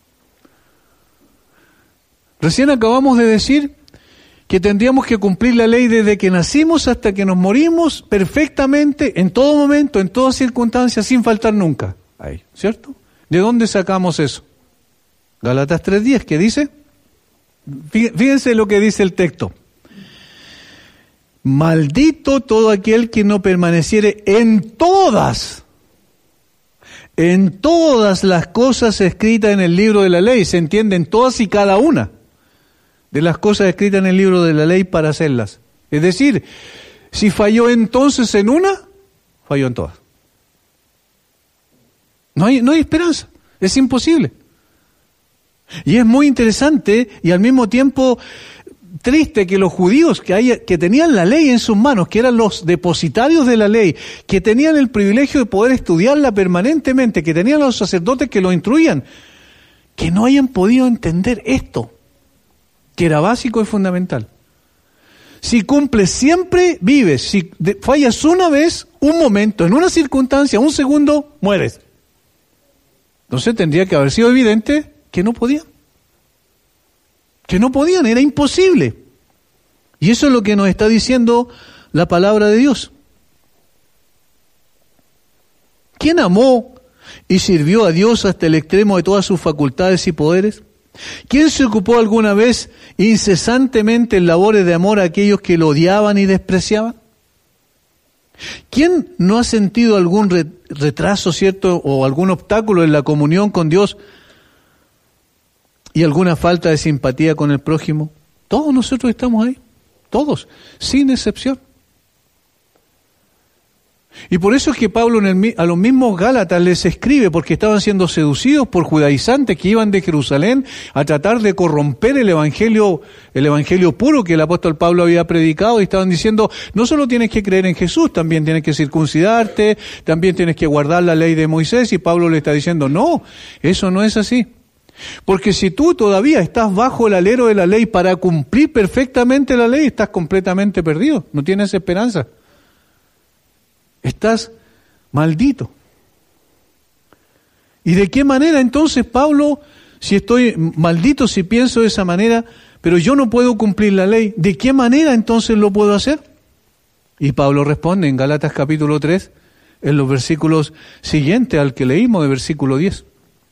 Recién acabamos de decir que tendríamos que cumplir la ley desde que nacimos hasta que nos morimos perfectamente, en todo momento, en todas circunstancias, sin faltar nunca. Ahí, ¿cierto? ¿De dónde sacamos eso? Gálatas 3:10, ¿qué dice? Fíjense lo que dice el texto. Maldito todo aquel que no permaneciere en todas las cosas escritas en el libro de la ley. Se entienden todas y cada una de las cosas escritas en el libro de la ley para hacerlas. Es decir, si falló entonces en una, falló en todas. No hay esperanza, es imposible. Y es muy interesante y al mismo tiempo triste que los judíos que tenían la ley en sus manos, que eran los depositarios de la ley, que tenían el privilegio de poder estudiarla permanentemente, que tenían los sacerdotes que lo instruían, que no hayan podido entender esto, que era básico y fundamental. Si cumples siempre, vives. Si fallas una vez, un momento, en una circunstancia, un segundo, mueres. Entonces tendría que haber sido evidente que no podían. Que no podían, era imposible. Y eso es lo que nos está diciendo la palabra de Dios. ¿Quién amó y sirvió a Dios hasta el extremo de todas sus facultades y poderes? ¿Quién se ocupó alguna vez incesantemente en labores de amor a aquellos que lo odiaban y despreciaban? ¿Quién no ha sentido algún retraso, cierto, o algún obstáculo en la comunión con Dios y alguna falta de simpatía con el prójimo? Todos nosotros estamos ahí, todos, sin excepción. Y por eso es que Pablo a los mismos Gálatas les escribe, porque estaban siendo seducidos por judaizantes que iban de Jerusalén a tratar de corromper el evangelio puro que el apóstol Pablo había predicado, y estaban diciendo, no solo tienes que creer en Jesús, también tienes que circuncidarte, también tienes que guardar la ley de Moisés, y Pablo le está diciendo, no, eso no es así. Porque si tú todavía estás bajo el alero de la ley para cumplir perfectamente la ley, estás completamente perdido, no tienes esperanza. Estás maldito. ¿Y de qué manera entonces, Pablo, si estoy maldito, si pienso de esa manera, pero yo no puedo cumplir la ley, ¿de qué manera entonces lo puedo hacer? Y Pablo responde en Gálatas capítulo 3, en los versículos siguientes al que leímos, de versículo 10.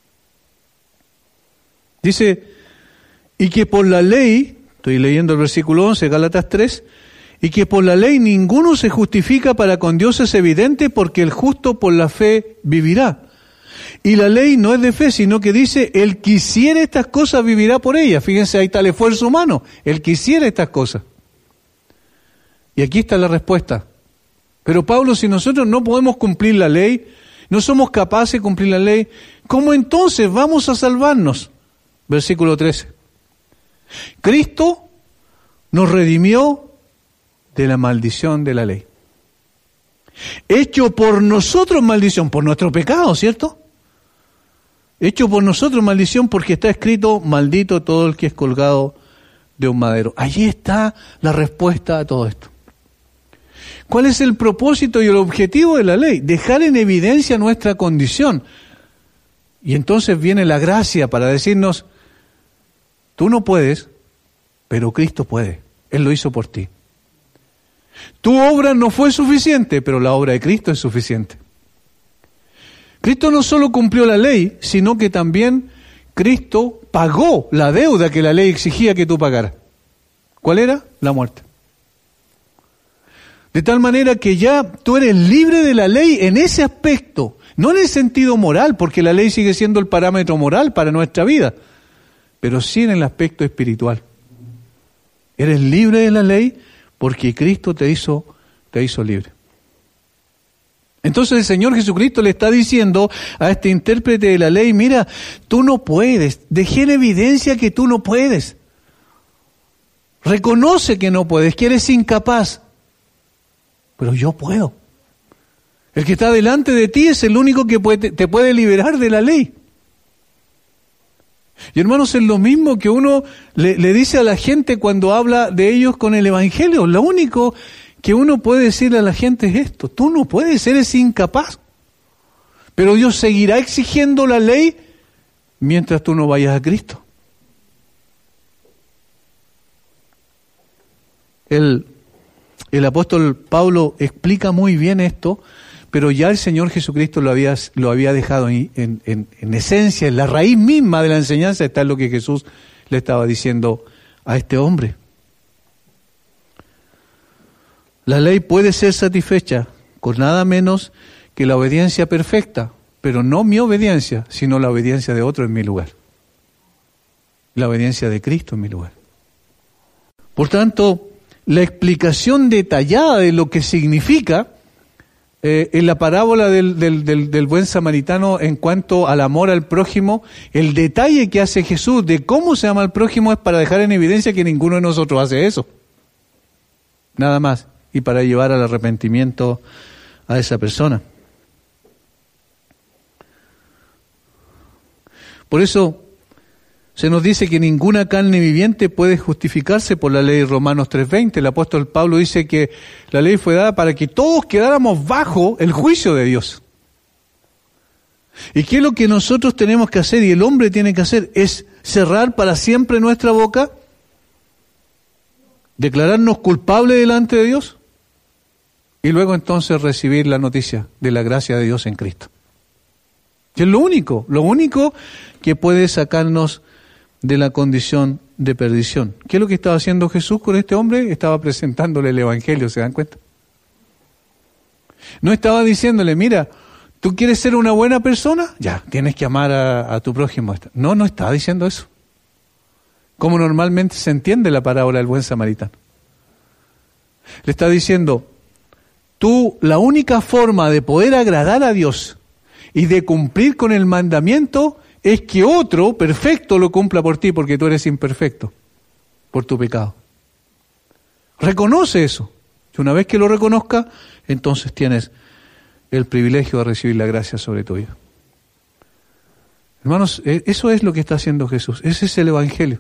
Dice, y que por la ley, estoy leyendo el versículo 11, Gálatas 3, y que por la ley ninguno se justifica para con Dios es evidente, porque el justo por la fe vivirá. Y la ley no es de fe, sino que dice, el que hiciere estas cosas vivirá por ellas. Fíjense, ahí está el esfuerzo humano, el que hiciere estas cosas. Y aquí está la respuesta. Pero Pablo, si nosotros no podemos cumplir la ley, no somos capaces de cumplir la ley, ¿cómo entonces vamos a salvarnos? Versículo 13. Cristo nos redimió de la maldición de la ley. Hecho por nosotros maldición, por nuestro pecado, ¿cierto? Hecho por nosotros maldición, porque está escrito, maldito todo el que es colgado de un madero. Allí está la respuesta a todo esto. ¿Cuál es el propósito y el objetivo de la ley? Dejar en evidencia nuestra condición. Y entonces viene la gracia para decirnos, tú no puedes, pero Cristo puede. Él lo hizo por ti. Tu obra no fue suficiente, pero la obra de Cristo es suficiente. Cristo no solo cumplió la ley, sino que también Cristo pagó la deuda que la ley exigía que tú pagaras. ¿Cuál era? La muerte. De tal manera que ya tú eres libre de la ley en ese aspecto, no en el sentido moral, porque la ley sigue siendo el parámetro moral para nuestra vida, pero sí en el aspecto espiritual. Eres libre de la ley porque Cristo te hizo libre. Entonces el Señor Jesucristo le está diciendo a este intérprete de la ley, mira, tú no puedes, dejé en evidencia que tú no puedes. Reconoce que no puedes, que eres incapaz, pero yo puedo. El que está delante de ti es el único que te puede liberar de la ley. Y hermanos, es lo mismo que uno le dice a la gente cuando habla de ellos con el Evangelio. Lo único que uno puede decirle a la gente es esto: tú no puedes, eres incapaz. Pero Dios seguirá exigiendo la ley mientras tú no vayas a Cristo. El apóstol Pablo explica muy bien esto, pero ya el Señor Jesucristo lo había dejado en esencia, en la raíz misma de la enseñanza está lo que Jesús le estaba diciendo a este hombre. La ley puede ser satisfecha con nada menos que la obediencia perfecta, pero no mi obediencia, sino la obediencia de otro en mi lugar. La obediencia de Cristo en mi lugar. Por tanto, la explicación detallada de lo que significa en la parábola del buen samaritano en cuanto al amor al prójimo, el detalle que hace Jesús de cómo se ama al prójimo es para dejar en evidencia que ninguno de nosotros hace eso. Nada más. Y para llevar al arrepentimiento a esa persona. Por eso se nos dice que ninguna carne viviente puede justificarse por la ley. Romanos 3:20. El apóstol Pablo dice que la ley fue dada para que todos quedáramos bajo el juicio de Dios. ¿Y qué es lo que nosotros tenemos que hacer y el hombre tiene que hacer? Es cerrar para siempre nuestra boca, declararnos culpables delante de Dios y luego entonces recibir la noticia de la gracia de Dios en Cristo. Y es lo único que puede sacarnos de la condición de perdición. ¿Qué es lo que estaba haciendo Jesús con este hombre? Estaba presentándole el Evangelio, ¿se dan cuenta? No estaba diciéndole, mira, ¿tú quieres ser una buena persona? Ya, tienes que amar a tu prójimo. No estaba diciendo eso. Como normalmente se entiende la parábola del buen samaritano. Le está diciendo, la única forma de poder agradar a Dios y de cumplir con el mandamiento es que otro perfecto lo cumpla por ti, porque tú eres imperfecto por tu pecado. Reconoce eso. Y una vez que lo reconozca, entonces tienes el privilegio de recibir la gracia sobre tu vida. Hermanos, eso es lo que está haciendo Jesús. Ese es el Evangelio.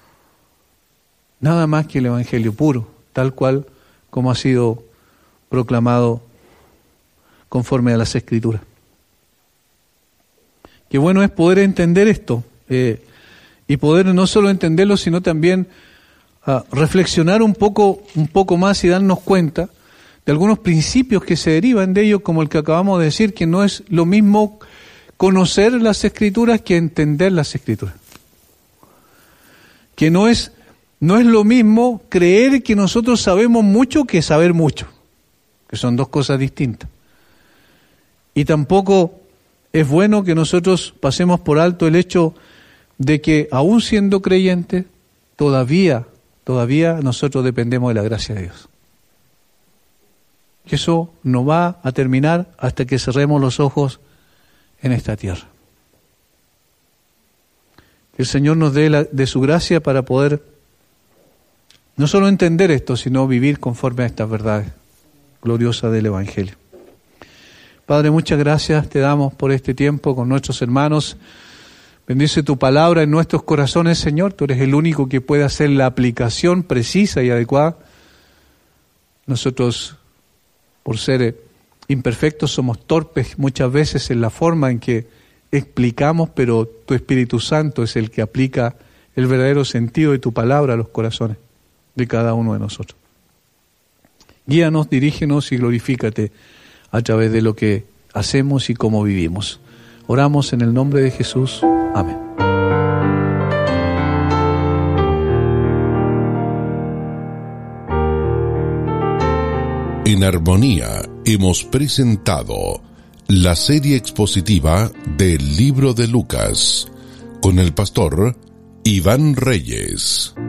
Nada más que el Evangelio puro, tal cual como ha sido proclamado conforme a las Escrituras. Qué bueno es poder entender esto y poder no solo entenderlo, sino también reflexionar un poco más y darnos cuenta de algunos principios que se derivan de ello, como el que acabamos de decir, que no es lo mismo conocer las Escrituras que entender las Escrituras. Que no es lo mismo creer que nosotros sabemos mucho que saber mucho, que son dos cosas distintas. Y tampoco es bueno que nosotros pasemos por alto el hecho de que, aún siendo creyentes, todavía nosotros dependemos de la gracia de Dios. Que eso no va a terminar hasta que cerremos los ojos en esta tierra. Que el Señor nos dé de su gracia para poder no solo entender esto, sino vivir conforme a estas verdades gloriosas del Evangelio. Padre, muchas gracias te damos por este tiempo con nuestros hermanos. Bendice tu palabra en nuestros corazones, Señor. Tú eres el único que puede hacer la aplicación precisa y adecuada. Nosotros, por ser imperfectos, somos torpes muchas veces en la forma en que explicamos, pero tu Espíritu Santo es el que aplica el verdadero sentido de tu palabra a los corazones de cada uno de nosotros. Guíanos, dirígenos y glorifícate a través de lo que hacemos y cómo vivimos. Oramos en el nombre de Jesús. Amén. En Armonía hemos presentado la serie expositiva del libro de Lucas con el pastor Iván Reyes.